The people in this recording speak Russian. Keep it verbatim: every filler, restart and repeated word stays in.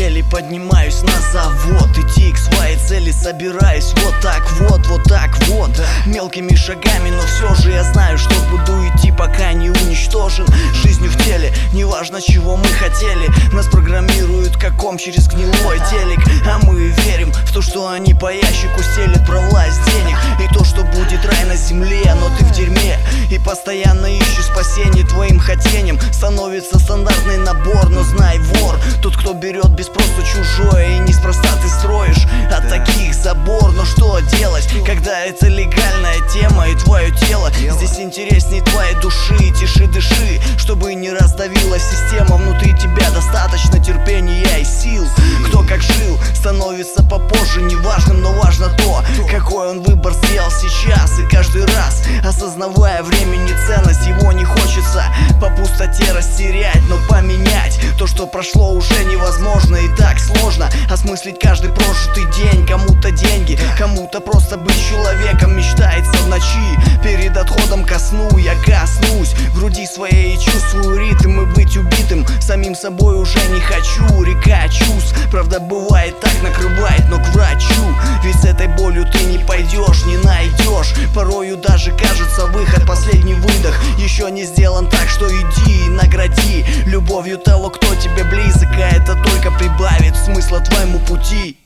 еле поднимаюсь на завод. Идти к своей цели собираюсь вот так вот, вот так вот, мелкими шагами, но все же я знаю, что буду идти, пока не уничтожен жизнью в теле. Неважно, чего мы хотели, нас программируют как ком через гнилой телек. А мы верим в то, что они по ящику стелят про власть денег и то, что будет рай на земле, но ты в дерьме и постоянно ищешь спасение твоим хотением. Становится стандартный набор, но знай, вор тот, кто берет без спроса чужое, и неспроста ты строишь от таких забор. Но что делать, когда это легальная тема и твое тело здесь интересней твоей души? Тиши, дыши, чтобы не раздавила система внутри тебя. Достаточно терпения и сил. Кто как жил, становится попозже неважным, но важно то, какой он выбор сделал сейчас. И каждый раз, осознавая времени ценность, его не хочется по пустоте растерять, но поменять то, что прошло, уже невозможно. И так сложно осмыслить каждый прожитый день. Кому-то деньги, кому-то просто быть человеком мечтается в ночи. Перед отходом ко сну я коснусь груди своей и чувствую ритм. И быть убитым самим собой уже не хочу. Река чувств, правда, бывает так, накрывает, но к врачу. Ведь с этой болью ты не пойдешь, не найдешь. Порою даже кажется выход, последний выдох еще не сделан, так что иди и награди любовью того, кто тебе близок, а это только прибавит смысла твоему пути.